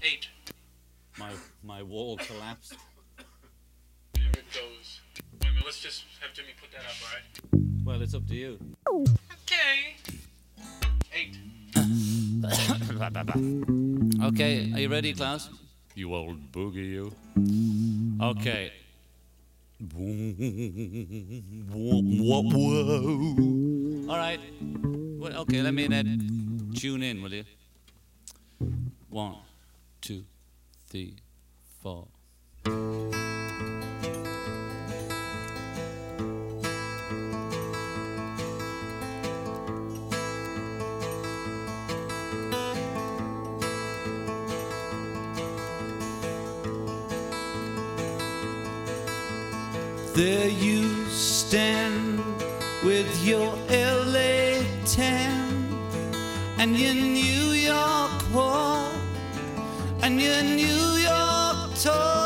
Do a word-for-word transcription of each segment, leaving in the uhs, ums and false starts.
Eight. My my wall collapsed. There it goes. Wait a minute, let's just have Jimmy put that up, alright? Well, it's up to you. Okay. Eight. Okay, are you ready, Klaus? You old boogie, you. Okay. All right. Well, okay, let me uh, tune in, will you? One, two, three, four. There you stand with your L A tan and your New York walk and your New York talk.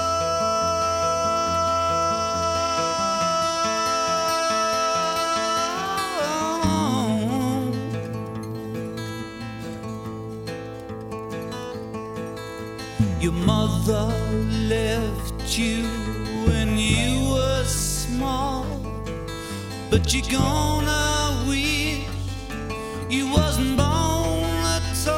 Your mother left you when you were small, but you're gonna wish you wasn't born at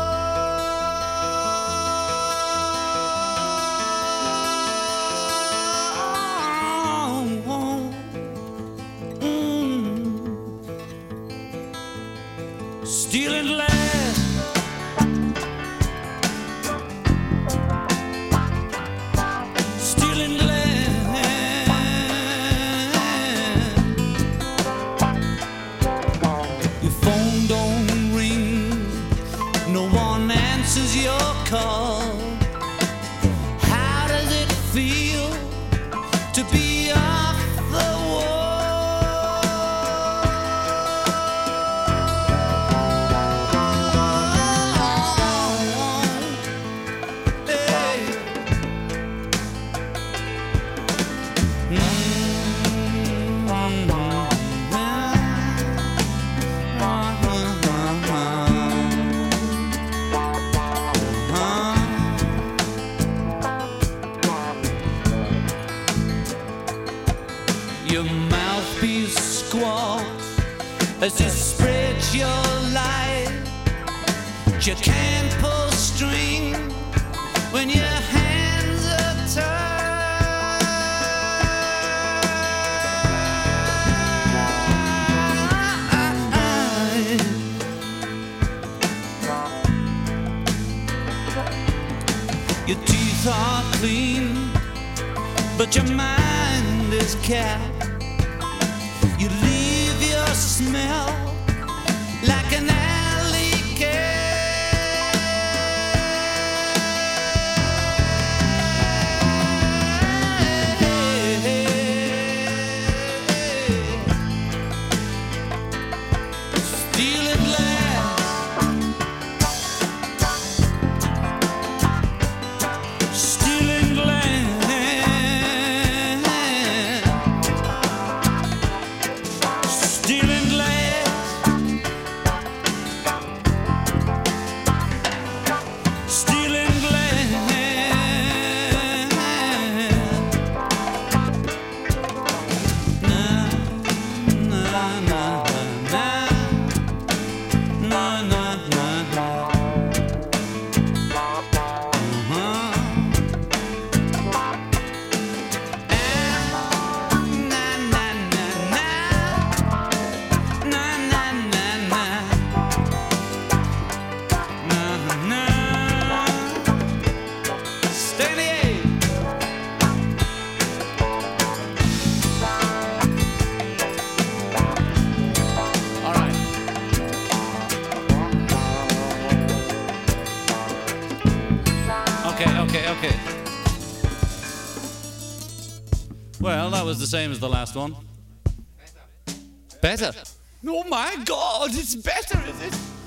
all. Mm. Stealing glass, stealing glass. Answers your call. How does it feel to be off the wall? Hey. Mm-hmm. Your mouthpiece squawks as you spread your light. You can't pull string when your hands are tied. Your teeth are clean, but your mind is capped. You leave your smell like an alley cat. Stealing glass, stealing glass. Okay, okay. Well, that was the same as the last one. Better. Better? Oh my God, it's better, is it?